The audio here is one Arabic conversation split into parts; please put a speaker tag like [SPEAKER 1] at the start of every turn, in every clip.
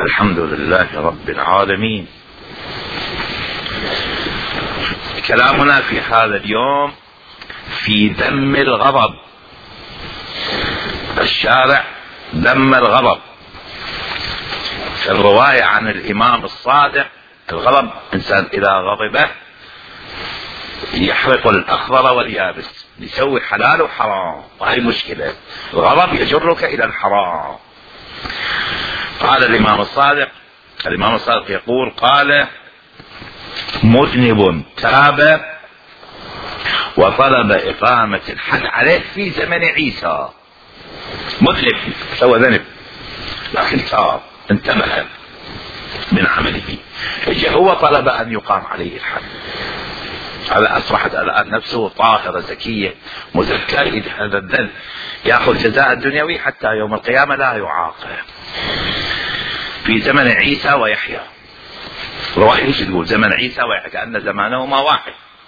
[SPEAKER 1] الحمد لله رب العالمين. كلامنا في هذا اليوم في ذم الغضب. الشارع ذم الغضب. في الرواية عن الإمام الصادق الغضب إنسان إذا غضبه يحرق الأخضر واليابس، يسوي حلال وحرام، وهي مشكلة. الغضب يجرك إلى الحرام. قال الإمام الصادق يقول: قال: مذنب تاب وطلب إقامة الحد عليه في زمن عيسى. مذنب سوى ذنب لكن تاب، انتبه من عمله، هو طلب أن يقام عليه الحد. هذا أصبحت الآن نفسه طاهرة زكية مزكاة. هذا الذنب يأخذ جزاء الدنيوي حتى يوم القيامة لا يعاقب. في زمن عيسى ويحيى، رواية ايش تقول؟ زمن عيسى ويحيى، كأن زمانهما واحد.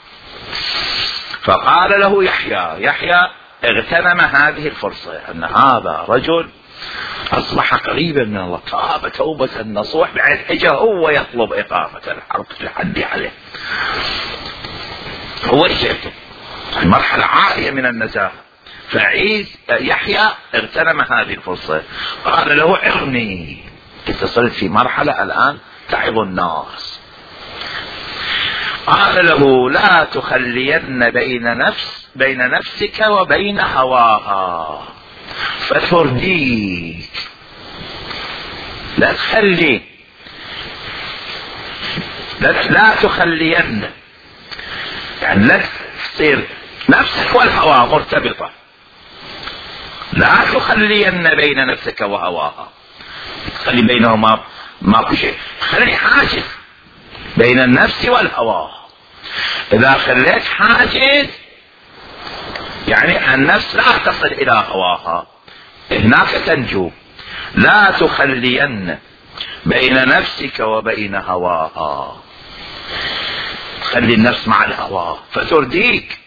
[SPEAKER 1] فقال له يحيى اغتنم هذه الفرصة، أن هذا رجل أصبح قريبا من الله، تاب توبة نصوح، بعد اجى هو يطلب إقامة الحد عليه. هو شيء مرحلة عالية من النزاهة. يحيى اغتنم هذه الفرصة، قال له: ارني، اتصلت في مرحلة الآن تعظ الناس. قال له: لا تخلين بين نفسك وبين هواها فترديك. لا تخلي، لا تخلين، يعني لا تصير نفسك والهوى مرتبطة. لا تخلين بين نفسك وهواها، خلي بينهما ماكو شيء، خلي حاجز بين النفس والهوى. إذا خليت حاجز يعني النفس لا تصل إلى هواها، هناك تنجو. لا تخلين بين نفسك وبين هواها، خلي النفس مع الهوى فترديك،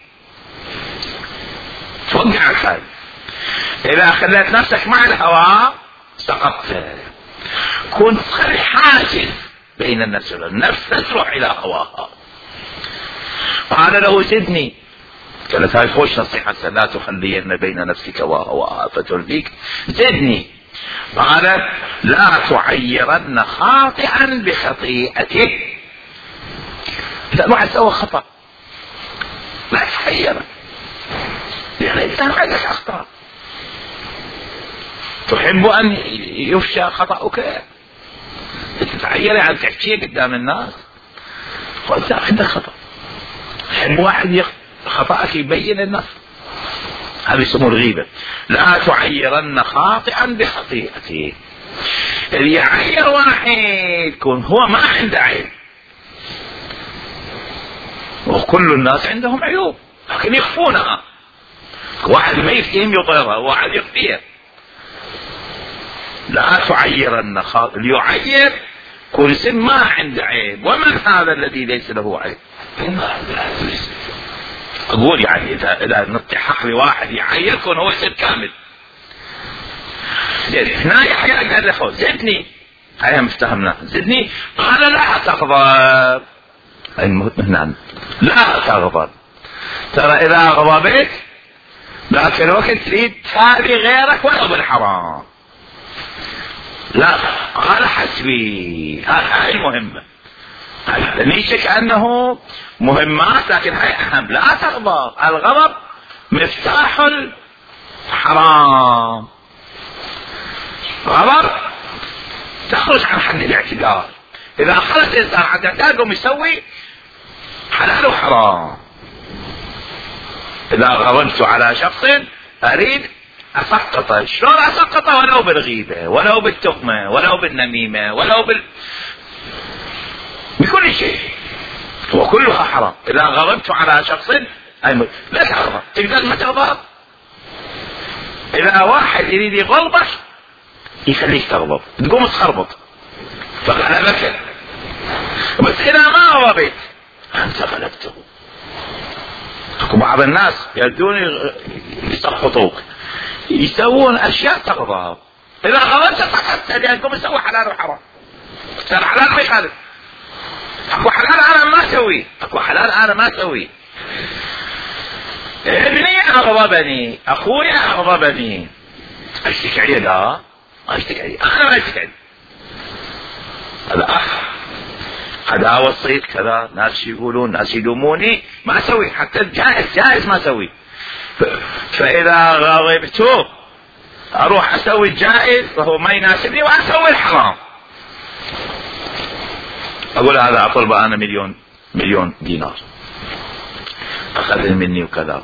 [SPEAKER 1] توقعك. إذا خليت نفسك مع الهوى سقطت. كنت خلي حاجز بين النفس والنفس تروح إلى هواها. قال له: زدني. قالت: هاي خوش نصيحة، لا تخلين بين نفسك وهواها فترديك، زدني. قال: لا تعيرن خاطئا بخطيئته. إذا الواحد سوى خطأ لا تحيره، يعني الإنسان عندك أخطاء، تحب أن يفشى خطأك، تتعير يعني تحكيه قدام الناس، وأنت عندك خطأ. تحب واحد خطأك يبين الناس، هذا يسموه الغيبة. لا تعيرن خاطئا بخطيئته. اللي يعير واحد يكون هو ما عنده عيب، وكل الناس عندهم عيوب لكن يخفونها. واحد ما يفتهم يطيرها، واحد يخفيها. لا تعيرن اللي يعير كل سن ما عنده عيب. ومن هذا الذي ليس له عيب؟ أقول يعني إذا نطحق لواحد يعير كون هو سن كامل. هنا يحيى قال له: زدني، هيا مفتهمنا، زدني. قال: لا تغضب. هنا لا تغضب، ترى إذا غضبت ذاك الوقت تريد تابي غيرك ولو بالحرام. لا، قال: حسبي. هاي المهمة، ليش كأنه مهمات لكن هاي أهم. لا تغضب، الغضب مفتاح الحرام. غضب تخرج عن حد الاعتدال. إذا خرج الإنسان عن الاعتدال قوم يسوي حلال وحرام. إذا غضبت على شخص أريد أسقطه، شلون أسقطه؟ ولو بالغيبة، ولو بالتهمة، ولو بالنميمة، ولو بكل شيء، وكلها حرام. إذا غضبت على شخص لا تغضب، تقدر ما تغضب. إذا واحد يريد يغضبك يخليك تغضب، تقوم تخربط فغلبك. بس إذا ما غضبت أنت غلبته. بعض الناس يردون يسقطوك، يسوون أشياء تغضب. إذا غضبت سقطت لأنكم يسووا حلال وحرام. صار حلال ما يخالف. اكو حلال انا ما اسويه، اكو حلال انا ما اسويه. ابني اغضبني، اخوي اغضبني، اشتكي عليه؟ لا ما اشتكي عليه، انا ما اشتكي عليه. هذا اخ هذا وصيت كذا، ناس يقولون ناس يلوموني ما اسوي، حتى جائز ما اسوي. فاذا غضبته اروح اسوي الجائز وهو ما يناسبني واسوي الحرام. اقول هذا اطلب انا مليون دينار اخذ مني وكذا،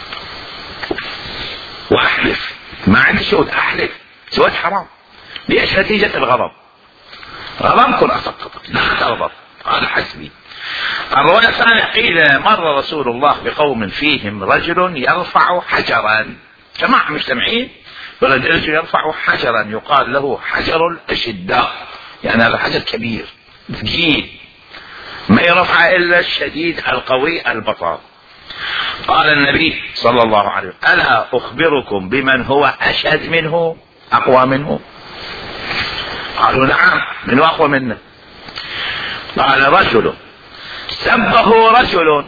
[SPEAKER 1] واحلف ما عندي شهود احلف سويت حرام. ليش؟ نتيجة الغضب. غضبكم اسقطك، لا تغضب، هذا حسبي. الرواية الثانية قيل مر رسول الله بقوم فيهم رجل يرفع حجرا، جماعة مجتمعين فرجل يرفع حجرا يقال له حجر الاشداء، يعني هذا حجر كبير ثقيل ما يرفع الا الشديد القوي البطال. قال النبي صلى الله عليه وسلم الا اخبركم بمن هو اشد منه اقوى منه؟ قالوا نعم، من اقوى منه؟ قال رجل سبه رجل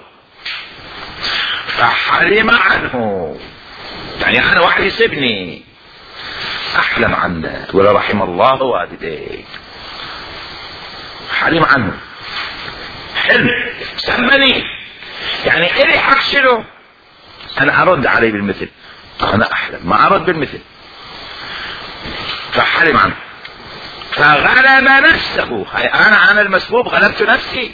[SPEAKER 1] فحلم عنه، يعني انا واحد يسبني احلم عنه، ولا رحم الله والديك، حلم عنه، حلم سبني يعني الي حق شنو؟ انا ارد عليه بالمثل، انا احلم ما ارد بالمثل. فحلم عنه فغلب نفسه، هاي انا المسبوب غلبت نفسي،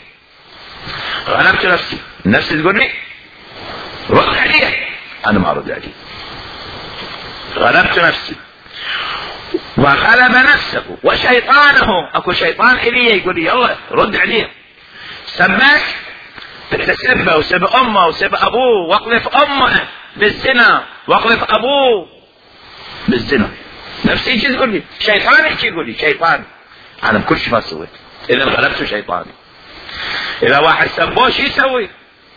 [SPEAKER 1] نفسي تقول لي رد عليه، انا ما ارد عليه، غلبت نفسي. وغلب نفسه وشيطانه، اكو شيطان الي يقول لي يلا رد عليه، سماك تسبه وسب امه وسب ابوه واقذف امه بالزنا واقذف ابوه بالزنا، نفسي يجي يقول لي، شيطان يجي يقول لي، شيطان انا بكل شيء ما سويت، اذا غلبت شيطاني. اذا واحد سبوه شو يسوي؟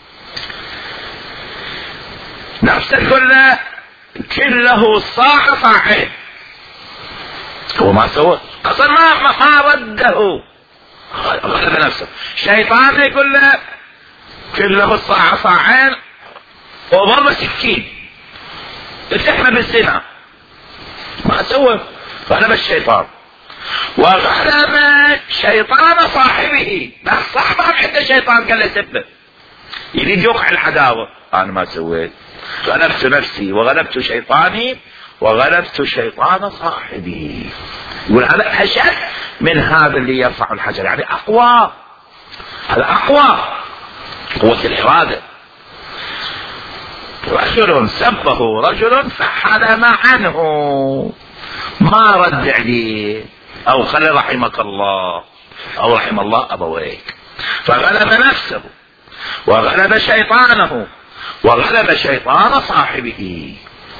[SPEAKER 1] نفسه كله صاع صاعين، هو ما سوى اصلا، ما رده، غلب نفسه. شيطان يقول له كله صاع صاعين وضرب سكين اتحمى بالزنا، ما سوى، غلب الشيطان. وغلب شيطان صاحبه، بس صاحبه عنده شيطان قال له سبه، يريد يوقع العداوة، انا ما سويت، غلبت نفسي وغلبت شيطاني وغلبت شيطان صاحبي. يقول هذا اشد من هذا اللي يرفع الحجر، يعني اقوى، هذا اقوى، قوة الارادة. رجل سبه رجل فحلم عنه، ما رد عليه، او خلي رحمك الله او رحم الله ابويك، فغلب نفسه وغلب شيطانه وغلب شيطان صاحبه.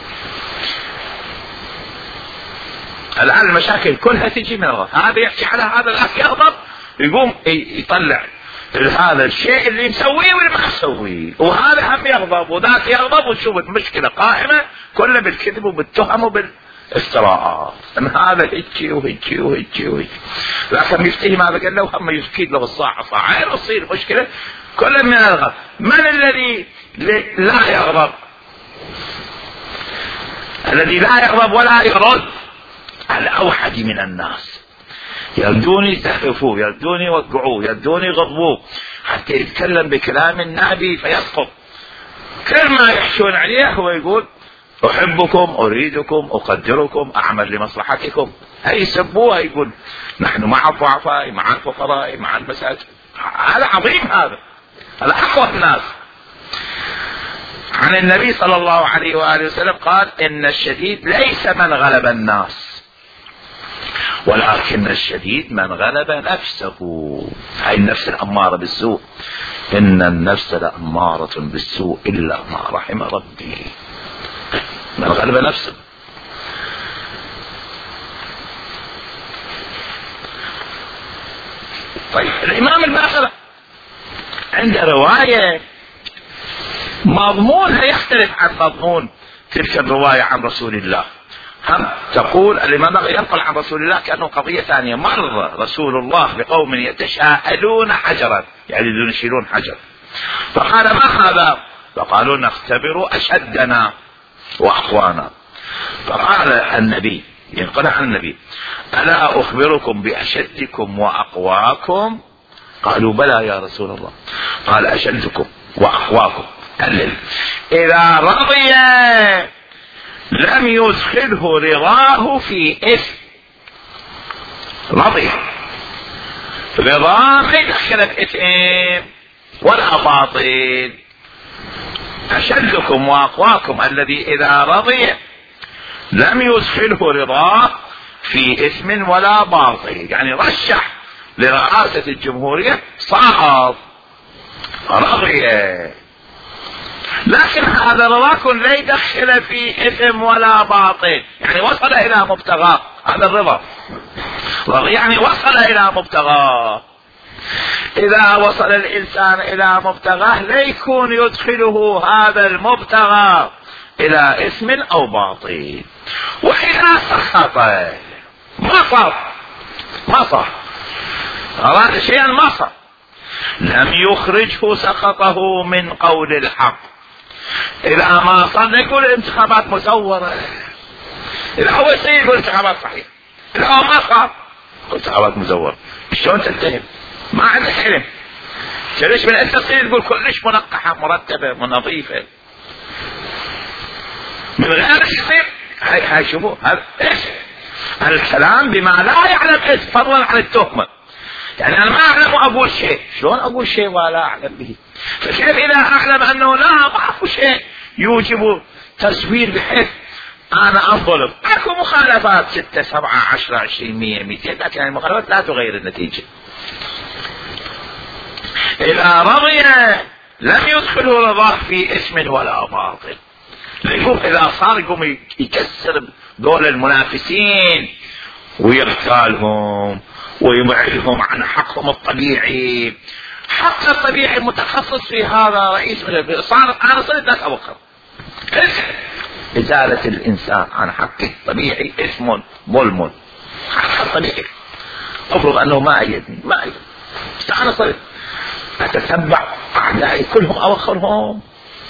[SPEAKER 1] الآن المشاكل كلها تجي من الغضب، هذا يحكي على هذا، الأخ يغضب يقوم يطلع هذا الشيء اللي مسويه واللي ما مسويه، وهذا هم يغضب وذاك يغضب، وتشوف المشكلة قائمة كلها بالكذب وبالتهم وبالافتراءات، ان هذا هيجي وهيجي وهيجي وهيجي، لكن يفتهم هذا قال له هم يفكيد له الصاع صاعين وتصير مشكلة كلها من الغضب. من الذي لا يغضب؟ الذي لا يغضب ولا يرد الأوحد من الناس، يردون يستخفوه، يردون يوقعوه، يردون يغضبوه، حتى يتكلم بكلام النبي فيسقط. كل ما يحشون عليه هو يقول أحبكم، أريدكم، أقدركم، أعمل لمصلحتكم. هي يسبوها، يقول نحن مع الضعفاء، مع الفقراء، مع المساكين. هذا عظيم، هذا أقوى الناس. عن النبي صلى الله عليه وآله وسلم قال إن الشديد ليس من غلب الناس، ولكن الشديد من غلب نفسه. هاي النفس الأمارة بالسوء، إن النفس لأمارة بالسوء إلا ما رحم ربي، من غلب نفسه. طيب الإمام الباقر عنده رواية مضمونها يختلف عن مضمون تلك الرواية عن رسول الله. هم تقول الإمام بغي ينقل عن رسول الله كأنه قضية ثانية. مر رسول الله بقوم يتشاءلون حجرا، يعني يشيلون حجر، فقال ما هذا؟ فقالوا نختبر أشدنا وأقوانا. فقال النبي ينقل عن النبي ألا أخبركم بأشدكم وأقواكم؟ قالوا بلى يا رسول الله. قال أشدكم وأقواكم قلل إذا رضي لم يدخله رضاه في إثم. رضي رضاه ما يدخل في إثم ولا باطل. أشدكم وأقواكم الذي إذا رضي لم يدخله رضاه في إثم ولا باطل، يعني رشح لرئاسة الجمهورية صعب رضي، لكن هذا رضاكم لا يدخل في إثم ولا باطل، يعني وصل إلى مبتغاه. هذا الرضا رضي يعني وصل إلى مبتغاه. إذا وصل الإنسان إلى مبتغاه لا يكون يدخله هذا المبتغى إلى إثم أو باطل. وإذا سخط ما صار أراد شيئا ما صار لم يخرجه سخطه من قول الحق. إذا ما صار يقول الانتخابات مزورة، إذا هو يصير يقول الانتخابات صحيح، إذا هو ما صار انتخابات مزورة. شلون تتهم؟ ما عندك علم. ليش من أنت تصير تقول كلش منقحة مرتبة نظيفة من غير يصير؟ هاي شوفوا هذا ايش؟ الكلام بما لا يعلم ايش فضلا عن التهمة. يعني انا ما اعلم اقول شيء، شلون اقول شيء ولا اعلم به؟ فكيف اذا اعلم انه لا اعرف شيء يوجب تزوير بحيث انا انظلم؟ اكو مخالفات 6 7 10 20 100 200، لكن المخالفات لا تغير النتيجة. إذا رضي لم يدخله رضاه في اسم ولا باطل. يقوم إذا صار يقوم يكسر دول المنافسين ويغتالهم ويبعدهم عن حقهم الطبيعي. حق الطبيعي متخصص في هذا رئيس صار. أنا صرت لك أبكر إزالة الإنسان عن حقه الطبيعي اسم ظلم. حق الطبيعي أفرض أنه ما أيدني أنا صرت أتتبع أعدائي كلهم أوخرهم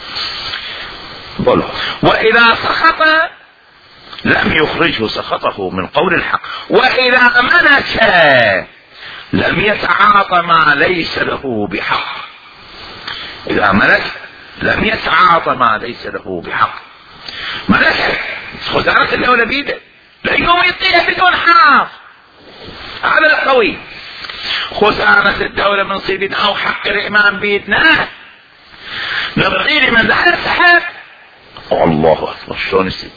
[SPEAKER 1] ظلم. وإذا سخط لم يخرجه سخطه من قول الحق. وإذا ملك لم يتعاطى ما ليس له بحق. إذا ملك لم يتعاطى ما ليس له بحق. ملك خزانة الدولة بيده لا يقوم يطيح بدون حاف. هذا القوي. خزانة الدولة من صيبنا أو حق الإمام بيدنا نبغي لمن لا يستحق. الله أكبر شلون يصير؟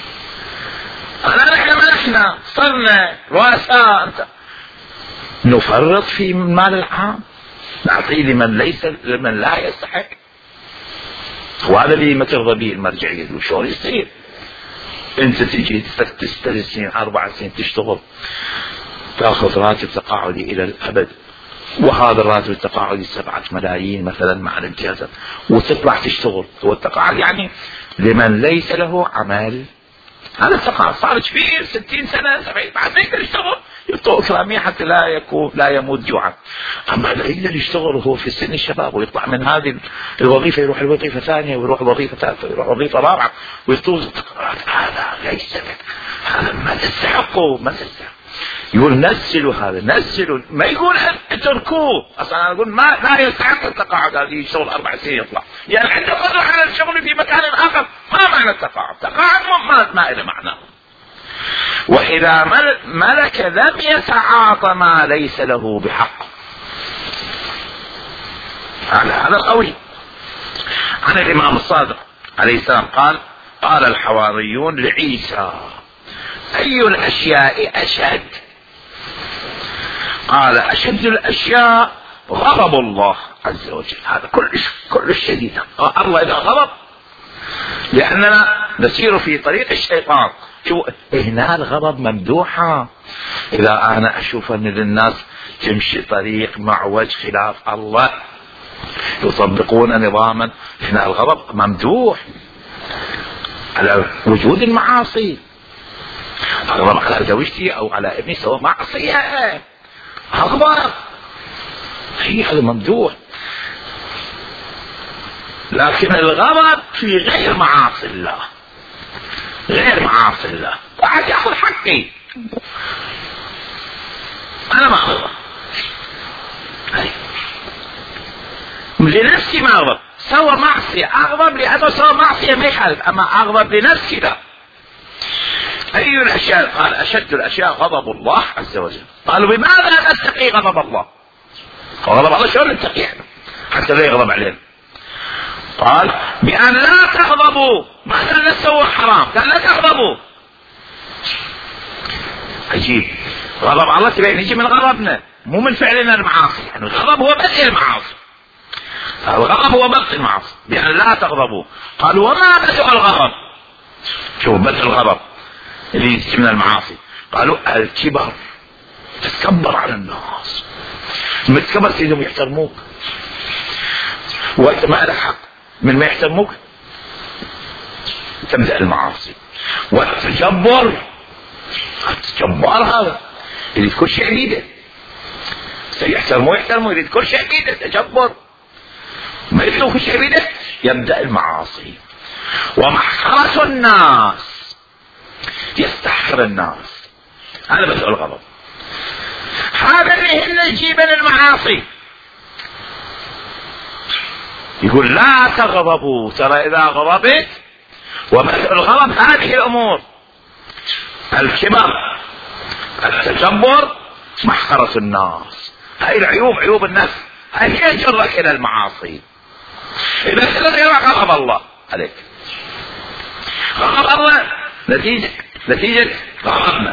[SPEAKER 1] نحن ملكنا صرنا رؤساء أنت نفرط في مال العام نعطيه لمن لا يستحق. وهذا اللي ما ترضى به المرجعية. شلون يصير؟ انت تجي 3 سنين 4 سنين تشتغل تاخذ راتب تقاعدي الى الابد، وهذا الراتب التقاعدي 7 ملايين مثلا مع الامتيازات، وتطلع تشتغل. والتقاعد يعني لمن ليس له عمل. هذا التقاعد صار كبير 60 سنة 70 بعد ما يقدر يشتغل يعطوه إكرامية حتى لا يموت جوعا. أما لا يقدر يشتغل وهو في سن الشباب ويطلع من هذه الوظيفة يروح الوظيفة ثانية ويروح وظيفة ثالثة ويروح وظيفة رابعة ويطوز التقاعد. هذا ليس هذا ما تستحقه ما تستحق. يقول نزلوا هذا نزلوا، ما يقول اتركوه. اصلا انا اقول لا يستحق التقاعد. هذه يشتغل 4 سنين يطلع، يعني عنده قدرة على الشغل في مكان اخر. ما معنى التقاعد؟ تقاعد ما له معنى. واذا ملك لم يتعاطى ما ليس له بحق. هذا قوي. عن الامام الصادق عليه السلام قال الحواريون لعيسى اي الاشياء اشد؟ قال اشد الاشياء غضب الله عز وجل. هذا كلش شديد. الله اذا غضب لاننا نسير في طريق الشيطان. شو هنا الغضب ممدوحة. اذا انا اشوف ان الناس تمشي طريق معوج خلاف الله يطبقون نظاما، هنا الغضب ممدوح على وجود المعاصي. اغضب على زوجتي او على ابني سوى معصية، اغضب، هي هذا ممدوح. لكن الغضب في غير معاصي الله، غير معاصي الله. واحد ياخذ حقي انا ما اغضب، لنفسي ما اغضب، سوى معصية اغضب لانه سوى معصية ما يخالف، اما اغضب لنفسي لا. اي الاشياء؟ قال اشد الاشياء غضب الله عز وجل. قالوا بماذا نتقي غضب الله؟ غضب الله شلون نتقي احنا حتى لا يغضب علينا؟ قال بأن لا تغضبوا، ما قال لا تسووا حرام، قال لا تغضبوا. عجيب، غضب الله تبين يجي من غضبنا مو من فعلنا المعاصي، يعني الغضب هو بدء المعاصي، الغضب هو بدء المعاصي. بأن لا تغضبوا. قالوا وما بدء الغضب؟ شوف بدء الغضب اللي يجي من المعاصي. قالوا الكبر، تتكبر على الناس، متكبر سيدهم يحترموك وانت ما لك حق، من ما يحترموك تبدأ المعاصي. والتجبر، التجبر هذا يريد كل شيء بيده، يحترموه يريد كل شيء بيده، تجبر ما يريد كل شيء بيده، يبدأ المعاصي. ومحقرة الناس، يستحقر الناس، هذا بدء الغضب. هذا اللي يجيب المعاصي. يقول لا تغضبوا، ترى اذا غضبت وبدء الغضب هذه الامور: الكبر، التجبر، محقرة الناس. هاي العيوب، عيوب النفس، هاي هي تجرك الى المعاصي. اذا تغضب غضب الله عليك، غضب الله نتيجة غضبنا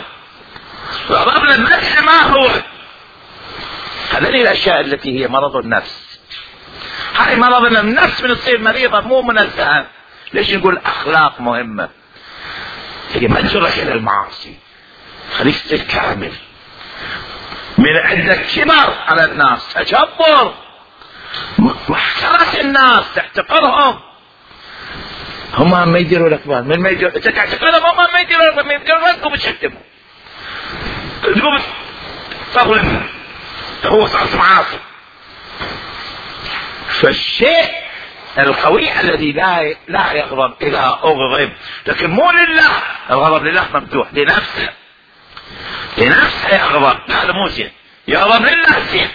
[SPEAKER 1] ما هو؟ هذه الاشياء التي هي مرض النفس. هاي مرض النفس من تصير مريضة مو من الذهن. ليش نقول اخلاق مهمة؟ هي ما تجرك الى المعاصي، خليك تصير كامل. من عندك كبر على الناس، تجبر، محقرة الناس، تحتقرهم، هم ما يديروا لك بال، من ما يديروا انت تعتقدهم، هم ما يديروا لك، ما يديروا لك وبتشتموا تقوم تظلم، هو صار معاصي. فالشيء القوي الذي لا يغضب اذا اغضب، لكن مو لله، الغضب لله ممدوح، لنفسه يغضب، هذا مو زين، يغضب لله زين،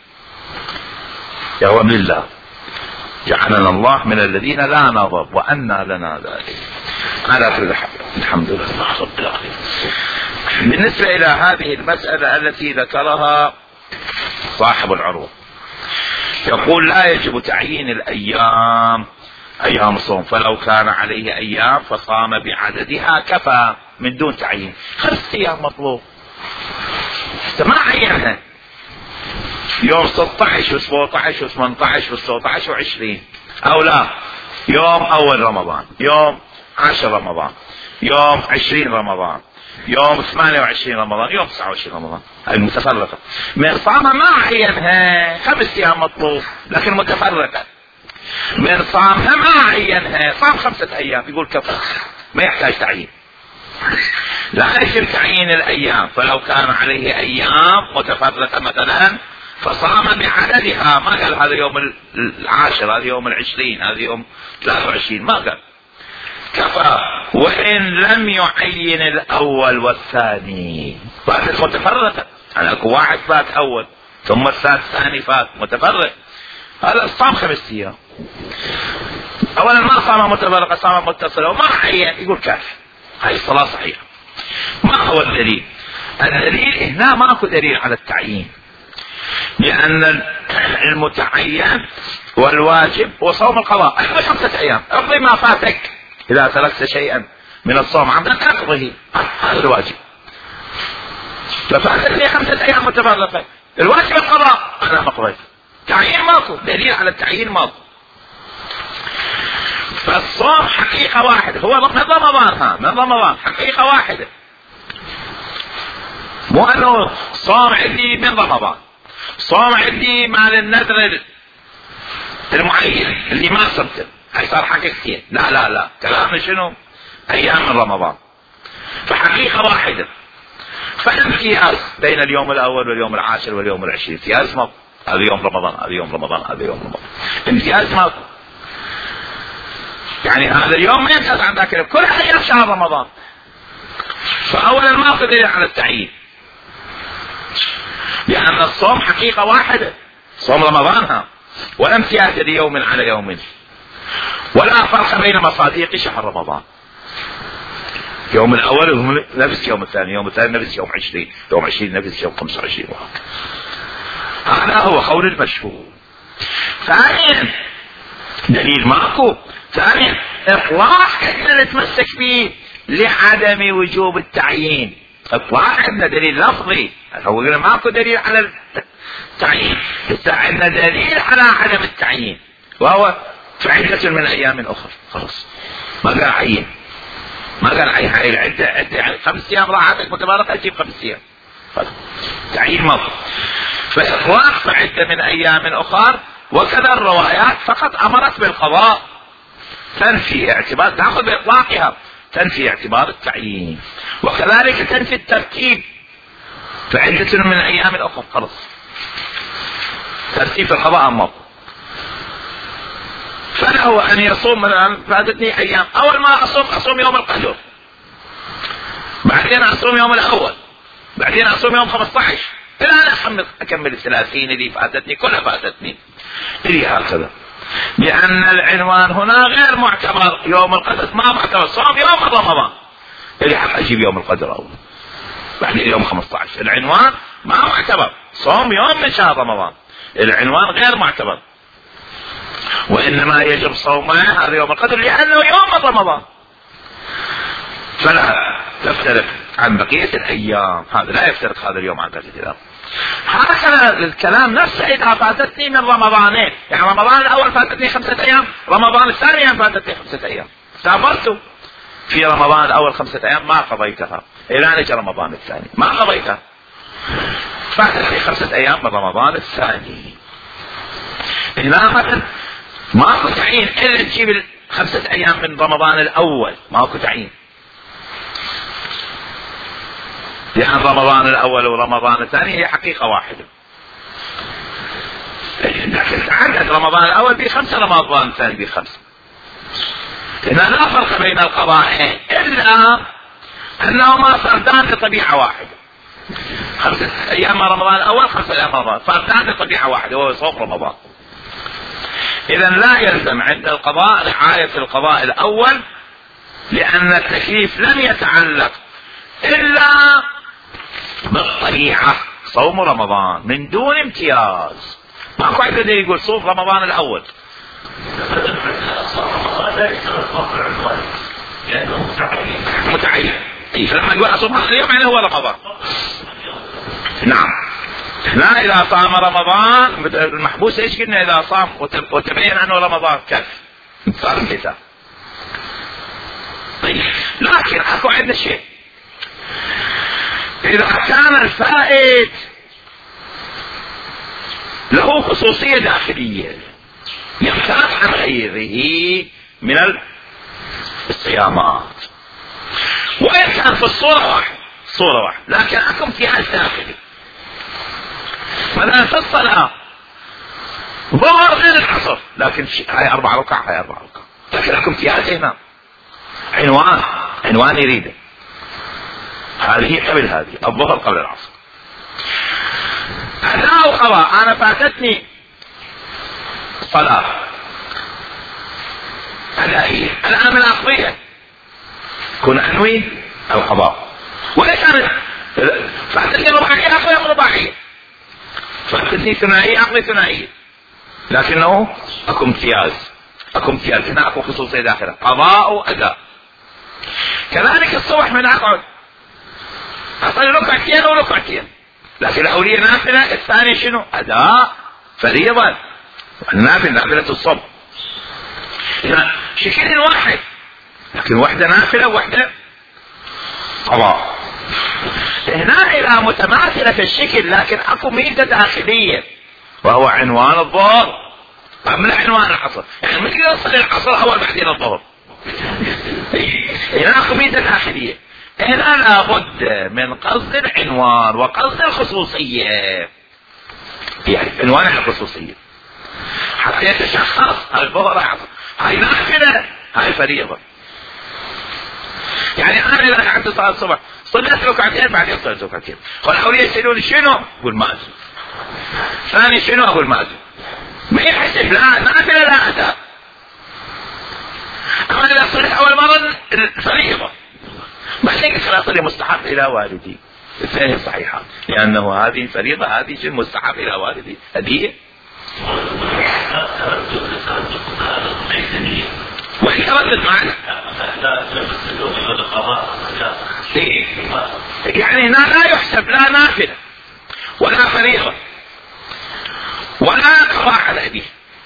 [SPEAKER 1] يغضب لله. جعلنا الله من الذين لا نغضب وأنى لنا ذلك. على كل حال الحمد لله رب العالمين. بالنسبة إلى هذه المسألة التي ذكرها صاحب العروة، يقول لا يجب تعيين الأيام، أيام الصوم، فلو كان عليه أيام فصام بعددها كفى من دون تعيين. 5 أيام مطلوب، ما عينها، يوم 16 و17 و18 و19 و20، أو لا يوم أول رمضان، يوم 10 رمضان، يوم 20 رمضان، يوم 28 رمضان، يوم 29 رمضان، هاي المتفرقة. من صام ما عينها 5 أيام مطلوب لكن متفرقة. من صامها ما عينها، صام 5 أيام، يقول كفى، ما يحتاج تعيين. لا يجب تعيين الأيام، فلو كان عليه أيام متفرقة مثلا فصام بعددها، ما قال هذا يوم 10، هذا يوم 20، هذا يوم 23، ما قال، كفى. وإن لم يعين الأول والثاني، فاتت متفرقة، يعني اكو واحد فات أول ثم الثاني فات متفرق، هذا صام 5 أيام. أولا ما صام متفرقة، صام متصلة وما عين، يقول كافي، هاي الصلاة صحيحة. ما هو الدليل؟ الدليل هنا ماكو دليل على التعيين، لأن المتعين والواجب هو صوم القضاء. 5 أيام، اقضي ما فاتك، إذا تركت شيئا من الصوم عمدا تقضيه، هذا الواجب. ففاتتني 5 أيام متفرقة، الواجب القضاء، أنا مقضيت. تعيين ماكو، دليل على التعيين ماكو. فالصوم حقيقة واحدة، هو من رمضان، من رمضان حقيقة واحدة، مو أنه صوم عندي من رمضان، صوم عندي مال النذر المعين اللي ما صمته، هاي صار حقيقتين. لا لا لا، كلامنا شنو؟ أيام من رمضان. فحقيقة واحدة. فالامتياز بين اليوم الأول واليوم العاشر واليوم العشرين امتياز ماكو. هذا يوم رمضان، هذا يوم رمضان، هذا يوم رمضان، امتياز ماكو. يعني هذا اليوم ما يمتاز عن ذاك اليوم، كل أيام شهر رمضان. فأولا ماكو دليل على التعيين، لأن الصوم حقيقة واحدة، صوم رمضانها، ولا امتياز ليوم على يوم، ولا فرق بين مصاديق شهر رمضان. يوم الأول نفس يوم الثاني، يوم الثاني نفس يوم 20، يوم 20 نفس يوم 25. هذا هو قول المشهور. ثانيا دليل ماكو. ثانيا إطلاق احنا نتمسك فيه لعدم وجوب التعيين. إطلاق عندنا دليل لفظي، هو ماكو دليل على التعيين، عندنا دليل على عدم التعيين، وهو فعدة من أيام أخرى. خلاص ما قال عين، ما قال عين. هاي العدة 5 أيام راحتك متباركة تجيب 5 أيام. تعيين ماكو. فإطلاق فعدة من أيام أخرى. وكذا الروايات فقط أمرت بالقضاء، تنفي اعتبار، تأخذ بإطلاقها تنفي اعتبار التعيين. وكذلك تنفي الترتيب، فعدة من أيام أخرى. خلاص ترتيب القضاء ماكو. فله أن يصوم مثلا فاتتني أيام، أول ما أصوم يوم القدر، بعدين أصوم يوم الأول، بعدين أصوم يوم 15، إلى أن أكمل 30 اللي فاتتني كلها فاتتني. إلي هكذا، لأن العنوان هنا غير معتبر. يوم القدر ما معتبر، صوم يوم رمضان، إلي حق أجيب يوم القدر أول بعدين يوم 15. العنوان ما معتبر، صوم يوم من شهر رمضان، العنوان غير معتبر، وإنما يجب صومه هذا يوم القدر لأنه يوم رمضان. فلا تفترق عن بقية الأيام، هذا لا يفترق هذا اليوم عن بقية الأيام. هكذا الكلام نفسه. إذا فاتتني من رمضانين، يعني رمضان الأول فاتتني 5 أيام، رمضان الثاني فاتتني 5 أيام، سافرت في رمضان الأول 5 أيام ما قضيتها، إلى أن جاء رمضان الثاني ما قضيتها، فاتتني 5 أيام من رمضان الثاني. إذا مثلا ماكو تعيين إلا تجيب 5 أيام من رمضان الأول، ماكو تعيين، لأن رمضان الأول ورمضان الثاني هي حقيقة واحدة. لكن تعدد رمضان الأول ب5، رمضان الثاني ب5. إذا لا فرق بين القضاءين إلا أنهما فردان لطبيعة واحدة. 5 أيام رمضان الأول، 5 أيام رمضان، فردان لطبيعة واحدة وهو صوم رمضان. إذا لا يلزم عند القضاء رعاية القضاء الأول، لأن التكليف لم يتعلق إلا بالطبيعة، صوم رمضان من دون امتياز. ماكو عدد يقول صوم رمضان الأول متعين. فلما يقول أصوم هذا اليوم يعني هو رمضان. نعم. لا إذا صام رمضان المحبوس ايش قلنا؟ إذا صام وتبين أنه رمضان كيف صار الحساب. لكن أكو عندنا شيء، إذا كان الفائت له خصوصية داخلية يمتاز عن غيره من الصيامات، وإن كان في الصورة واحد لكن أكو امتياز داخلي. مثلا في الصلاة ظهر غير العصر، لكن هاي 4 ركع، هاي 4 ركع، لكن أكو امتياز هنا، عنوان يريده. هذه قبل هذه، الظهر قبل العصر. أداء قضاء، أنا فاتتني صلاة أدائية، الآن من أقضيها كن أنوي القضاء، وإن كانت فاتتني رباعية أقضي رباعية، فاتتني ثنائية أقضي ثنائية، لكنه أكو امتياز هنا، أكو خصوصية داخلة، قضاء وأداء. كذلك الصبح من أقعد أصلي ركعتين وركعتين، لكن الأولية نافلة، الثانية شنو؟ أداء فريضة، نافلة الصبح. إذا شكل واحد، لكن واحدة نافلة وواحدة قضاء. هنا إذا متماثلة في الشكل لكن أكو ميزة داخلية، وهو عنوان الظهر قبل عنوان العصر، يعني مثل يصل العصر أول بعدين الظهر. هنا أكو ميزة داخلية، هنا لابد من قصد العنوان وقصد الخصوصية، يعني عنوان الخصوصية حتى يتشخص الظهر هاي نافلة هاي فريضة. يعني انا اذا قعدت صلاة الصبح صليت ركعتين بعدين صليت ركعتين، قالوا لي يسألوني شنو؟ اقول ما ادري. ثاني شنو؟ اقول ما ادري. ما يحسب لا نافلة لا اداء. اما اذا صليت اول مرة فريضة بعدين صلاة مستحب الى والدي، الثانية صحيحة لانه هذه فريضة هذه شيء مستحب الى والدي هدية. وإن ردت معنا يعني لا يحسب لا نافلة ولا فريضة ولا قضاء على أبيه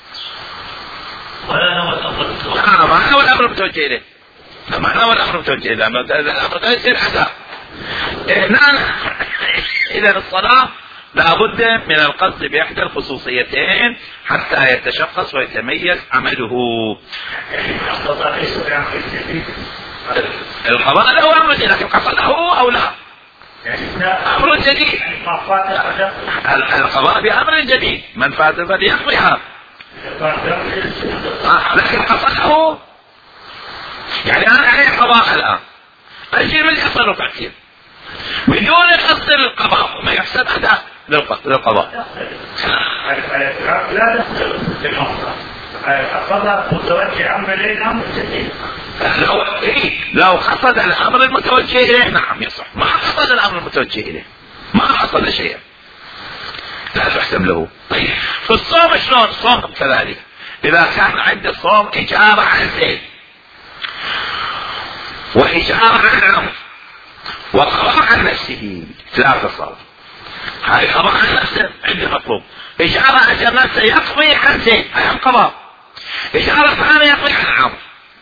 [SPEAKER 1] ما هو الأمر متوجه إليه، ما هو الأمر متوجه إليه، الأمر يصير أداء. إذا الصلاة لابد من القصد بإحدى الخصوصيتين حتى يتشخص ويتميز عمله. القضاء له أمر جديد لكن قصده أو لا أمر جديد. القضاء بأمر جديد من فات فليقضيها لكن قصده يعني أنا عليه قضاء الآن أجي من يحصل ركعتين بدون قصد القضاء ما يحسب أداء للقضاء.
[SPEAKER 2] لا القضاء متوجه أمر إليه أمر جديد.
[SPEAKER 1] لو قصد الأمر المتوجه إليه نعم يصح، ما قصد الأمر المتوجه إليه ما قصد شيئا لا تحسب له. طيب في الصوم شلون؟ الصوم كذلك إذا كان عند الصوم إجارة عن زيد وإجارة عن عمرو وقضاء عن نفسه ثلاثة صار، هاي قضاء عن نفسه عند مطلوب، إجارة عن نفسه يقضي عن زيد هاي القضاء، إجارة ثانية يقضي عن عمرو.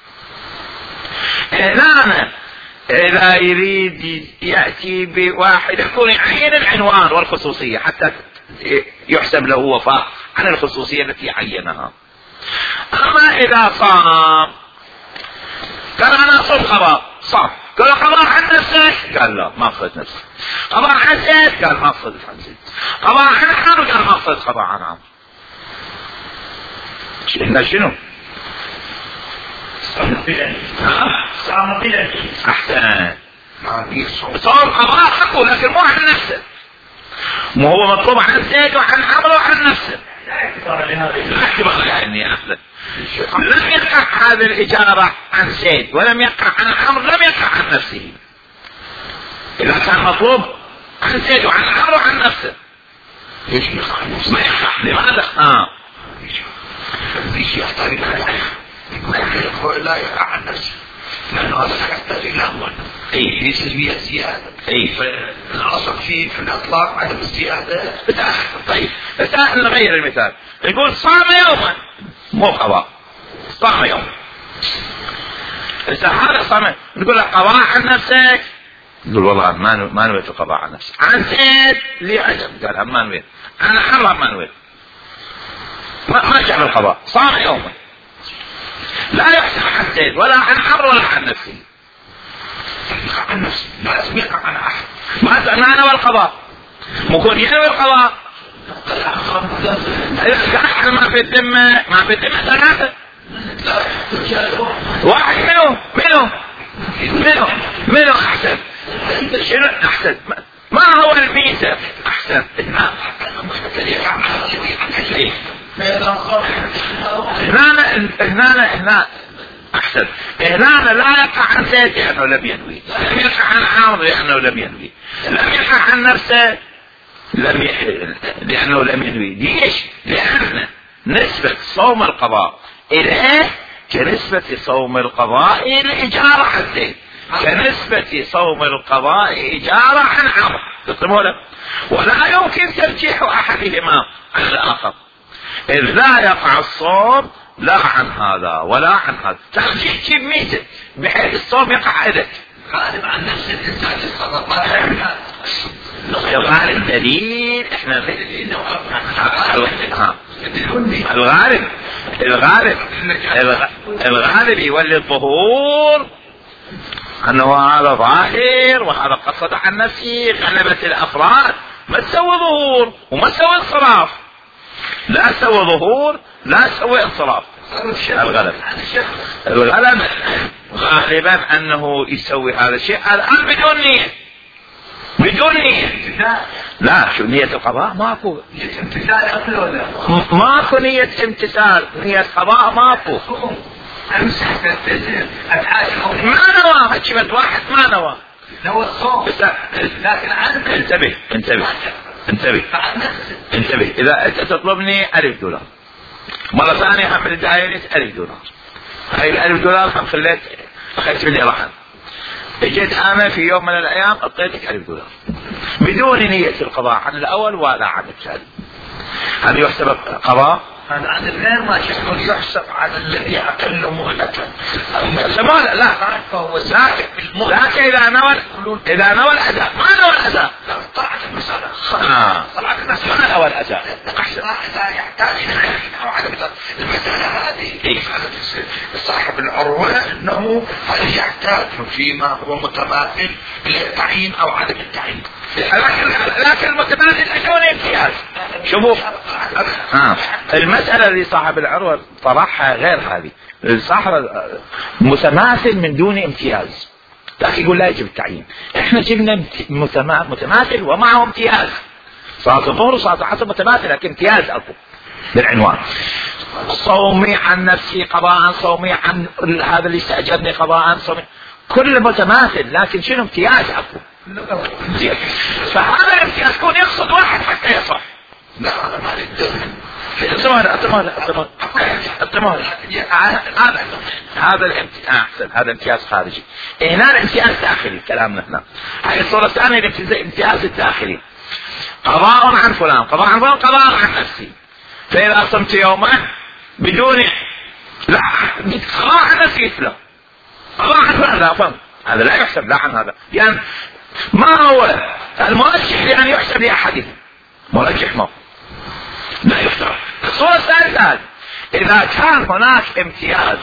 [SPEAKER 1] إعلانه إذا يريد يأتي بواحد يكون يعين العنوان والخصوصية حتى يحسب له وفاء عن الخصوصية التي عينها. أما إذا صام قال أنا أصوم قضاء صام، قال قضاء عن نفسك قال لا ما أقصد نفسك، قضاء عن زيد قال ما أقصد عن زيد، قضاء عن عمرو قال ما أقصد قضاء عن عمرو. هنا شنو؟ أحسن صوم قضاء حقه لكن مو عن نفسه، مو هو مطلوب عن زيد وعن عمرو وعن نفسه. يعني أحسن لم يقع هذه الإجارة عن زيد ولم يقع عن عمرو لم يقع عن نفسه. إذا كان مطلوب عن زيد وعن عمرو وعن نفسه ما يقع. لماذا؟
[SPEAKER 2] لا يقع عن نفسه لأنه هذا يحتاج إلى أمر ليس بها زيادة. فالأصل فيه في الإطلاق عدم الزيادة.
[SPEAKER 1] طيب نغير المثال، يقول صام يوما مو قضاء، صام يوم هذا صام، نقول له قضاء عن نفسك، يقول والله ما نويت القضاء عن نفسك. عن زيد لعجب قال ما نويت، عن عمرو ما نويت، ما جعل القضاء، صام يوما لا يحسب عن زيد ولا عن عمرو ولا عن نفسه.
[SPEAKER 2] عن نفسه لازم يقع عن أحد
[SPEAKER 1] ما معنى والقضاء ممكن ينوي القضاء. احنا ما في الذمة ثلاثة واحد منه احسن شنو احسن ما هو الميزة احسن هنا احسن هنا لا يقع عن زيد لانه لم ينوي، لم يقع عن عمرو لانه لم ينوي، لم يقع عن نفسه لانه لم ينوي. ليش؟ لان نسبة صوم القضاء اليه كنسبة صوم القضاء الإجارة عن زيد، كنسبة صوم القضاء إجارة عن عمرو تفهمون؟ ولا يمكن ترجيح أحدهما عن الآخر، إذ لا يقع الصوم لا عن هذا ولا عن هذا، ترجيح كميته بحيث الصوم يقع إليك
[SPEAKER 2] غالب عن نفس الإنسان
[SPEAKER 1] الغالب الدليل احنا الغالب يولي الظهور انه هذا ظاهر وهذا قصد عن نفسه غلبة الافراد، ما تسوي ظهور وما تسوي انصراف، لا تسوي ظهور لا تسوي انصراف. الغلب غالبا انه يسوي هذا الشيء الان بدون نية، بدون نية. لا شو نية القضاء؟ ماكو نية امتثال، ماكو نية امتثال، نية قضاء ماكو. ما نوى هالشيء واحد، ما نوى
[SPEAKER 2] نوى الصوم لكن عنك.
[SPEAKER 1] انتبه انتبه انتبه انتبه. اذا انت تطلبني $1000 مرة ثانية هم الدائرة $1000، هاي $1000 هم اخذت مني رهن، اجيت انا في يوم من الايام اعطيتك $1000 بدون نية القضاء عن الاول ولا عن الثاني، هل يحسب قضاء؟
[SPEAKER 2] هذا عن غير ما يحسب على الذي اقل مهلة.
[SPEAKER 1] لا لكن اذا نوى الاداء ما نوى الاداء،
[SPEAKER 2] طلعت المسألة
[SPEAKER 1] طلعت المسألة ما نوى الاداء.
[SPEAKER 2] لا يحتاج الى المسألة هذه. صاحب العروة انه هل يحتاج فيما هو متماثل للتعيين او عدم التعيين.
[SPEAKER 1] لكن المتماثل شلون امتياز؟ شوفوا المسألة اللي صاحب العروة طرحها غير هذه، صاحب متماثل من دون امتياز، لكن يقول لا يجب التعيين. احنا جبنا متماثل ومعه امتياز، صارت الظهر وصارت العصر متماثل لكن امتياز اكو بالعنوان. صومي عن نفسي قضاء، صومي عن هذا اللي استأجرني قضاء، صومي كل متماثل لكن شنو امتياز اكو. فهذا الامتياز يكون يقصد واحد حتى يصح.
[SPEAKER 2] لا هذا ما
[SPEAKER 1] هذا الامتياز هذا امتياز خارجي. هنا الامتياز داخلي كلامنا هنا. هاي الصورة الثانية الامتياز الداخلي، قضاء عن فلان قضاء عن فلان قضاء عن نفسي. فإذا صمت يوما بدون لا قضاء عن نفسي فلان قضاء عن فلان لا فهم، هذا لا يحسب لا عن هذا. يعني ما هو المرجح لأن يحسب لأحدهم؟ مرجح ما لا يفترض. الصورة الثالثة إذا كان هناك امتياز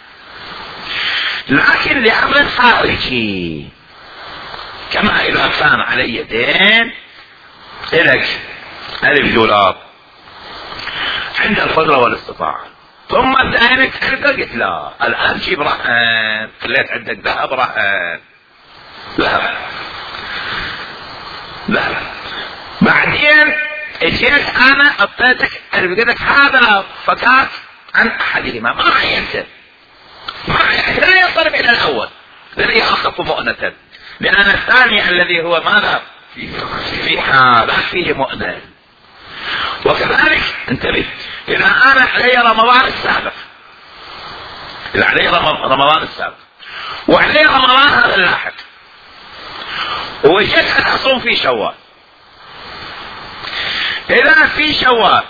[SPEAKER 1] لكن لأمر خارجي، كما إذا كان علي دين إلك $1000 عند القدرة والاستطاعة، ثم دينك قلت لا الآن جيب رهن، خليت عندك ذهب رهن، لا بعدين اجيت انا اعطيتك قلت هذا فكات عن احدهما، ما عينته لا ينصرف الى الاول الذي اخف مؤنة، لان الثاني الذي هو ماذا في هذا فيه مؤنة. وكذلك انتبه، اذا انا علي رمضان السابق، اذا علي رمضان السابق وعلي رمضان هذا اللاحق وجدت ان اصوم في شوال، اذا في شوال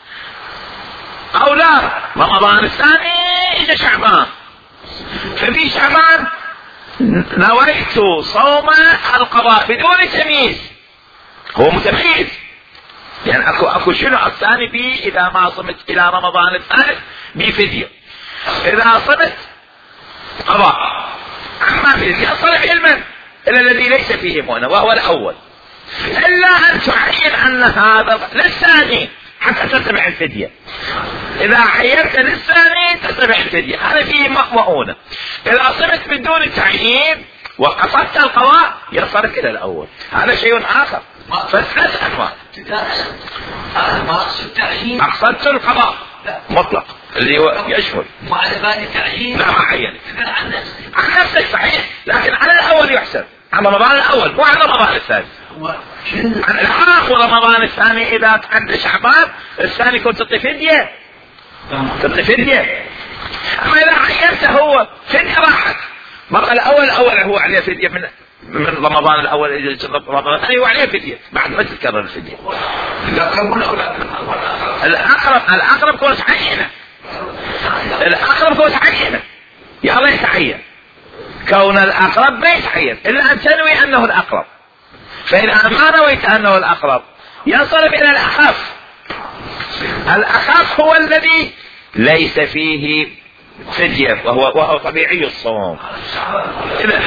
[SPEAKER 1] او لا رمضان الثاني اجى شعبان، ففي شعبان نويت صوم القضاء بدون تمييز، هو متميز يعني اكو شنو الثاني فيه اذا ما صمت الى رمضان الثالث بفدية، اذا صمت قضاء اما فدية صرف علما الى الذي ليس فيه مؤنة وهو الاول، الا ان تعين ان هذا للثاني حتى تتبع الفدية، اذا عينت للثاني تتبع الفدية، هذا فيه مؤونة. اذا صمت بدون تعيين وقصدت القضاء ينصرف الى الاول، هذا شيء اخر. فثلاث انواع، اقصدت القضاء مطلق اللي هو يشمل
[SPEAKER 2] وعلى بالي تعيين
[SPEAKER 1] لا ما عين
[SPEAKER 2] عن
[SPEAKER 1] نفسك صحيح، لكن على الاول يحسب، على رمضان الاول مو على رمضان الثاني. الحق رمضان الثاني اذا عند شعبان الثاني كنت تعطي فدية، اما اذا عينته هو فدية راحت، مرة الاول هو عليه فدية من رمضان الاول الى رمضان الثاني هو عليه فدية بعد ما تتكرر الفدية. الاقرب كنت عينه، الاقرب كنت عينه يا الله يتعين، كون الاقرب ما يتعين الا ان تنوي انه الاقرب، فاذا ما نويت انه الاقرب ينصرف الى الاخف. الاخف هو الذي ليس فيه فدية وهو طبيعي الصوم. إذا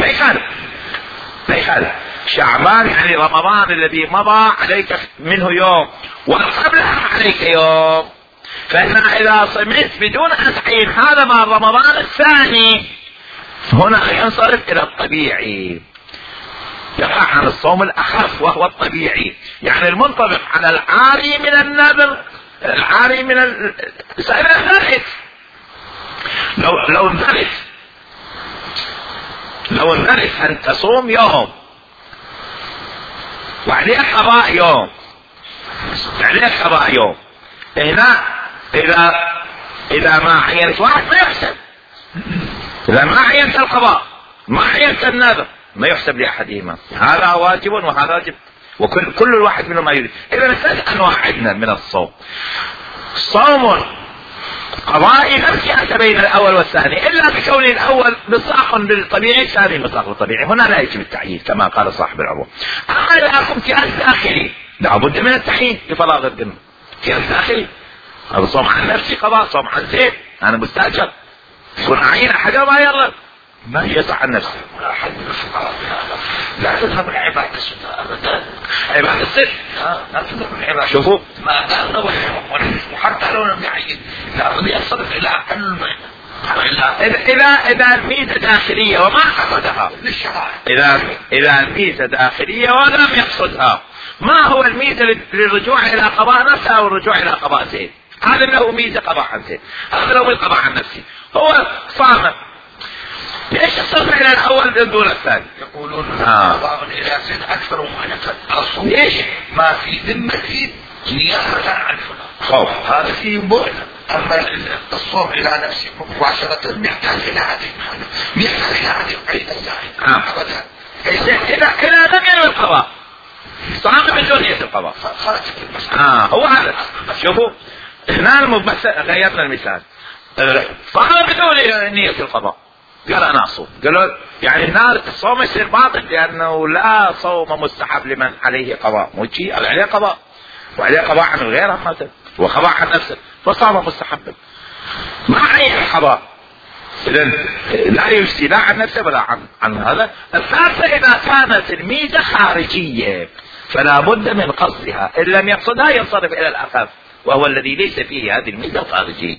[SPEAKER 1] ما يخالف شعبان يعني رمضان الذي مضى عليك منه يوم وقبلها عليك يوم، فإن إذا صمت بدون أن تعين هذا مع رمضان الثاني هنا ينصرف إلى الطبيعي، يقع عن الصوم الأخف وهو الطبيعي، يعني المنطبق على العاري من النذر، العاري من الثالث. لو انذرت أن تصوم يوم وعليك قضاء يوم، هنا إذا ما عينت واحد ما يحسب، إذا ما عينت القضاء ما عينت النذر ما يحسب لأحدهما، هذا واجب وهذا واجب، وكل الواحد منهم ما يريد. إذا 3 أنواع عندنا من الصوم: صوم قضائي لا بين الأول والثاني، إلا بكون الأول مصداق بالطبيعي، الثاني مصداق بالطبيعي، هنا لا يجب التعيين كما قال صاحب العروة. أما إذا امتياز داخلي لابد من التعيين لفراغ الذمة، امتياز داخلي، هذا صوم عن نفسي قضاء، صوم عن زيد أنا مستأجر، يكون أعين أحد ما يرغب ما يصح عن نفسه.
[SPEAKER 2] لا تذهب العبادة السنة أبدا،
[SPEAKER 1] عبادة السنة
[SPEAKER 2] لا تذهب العبادة.
[SPEAKER 1] شوفوا
[SPEAKER 2] ما دام وحتى لو لم يعين لابد يصرف إلى أقل
[SPEAKER 1] إذا الميزة داخلية وما قصدها، إذا الميزة داخلية ولم يقصدها، ما هو الميزة للرجوع إلى قضاء نفسه أو الرجوع إلى قضاء زيد؟ هذا له ميزة قضاء عن زيد، هذا له ميزة قضاء عن نفسه، هو صامت. ليش الصرف إلى الأول دون الثاني؟
[SPEAKER 2] يقولون قضاء إلى زيد أكثر مؤنثا. ليش؟ ما في ذمتي نيابة عن فلان، هذا فيه بعد. أما الصوم إلى نفسي مباشرة يحتاج إلى هذه القيد الزائد أبدا.
[SPEAKER 1] إذا لم ينوي القضاء صام بدون نية القضاء
[SPEAKER 2] خرجت المسألة.
[SPEAKER 1] هو هذا. شوفوا هنا غيرنا المثال، صام بدون نية القضاء، قال أنا أصوم، قالوا يعني هنا الصوم يصير باطل لأنه لا صوم مستحب لمن عليه قضاء، مو شيء عليه قضاء وعليه قضاء عن الغير مثلا وقضاء عن نفسه، فصام مستحبا ما عليه القضاء، إذا لا يجزي لا عن نفسه ولا عن هذا. الثالثة إذا كانت الميزة خارجية فلا بد من قصدها، إن لم يقصدها ينصرف إلى الأخف وهو الذي ليس فيه هذه الميزة الخارجية.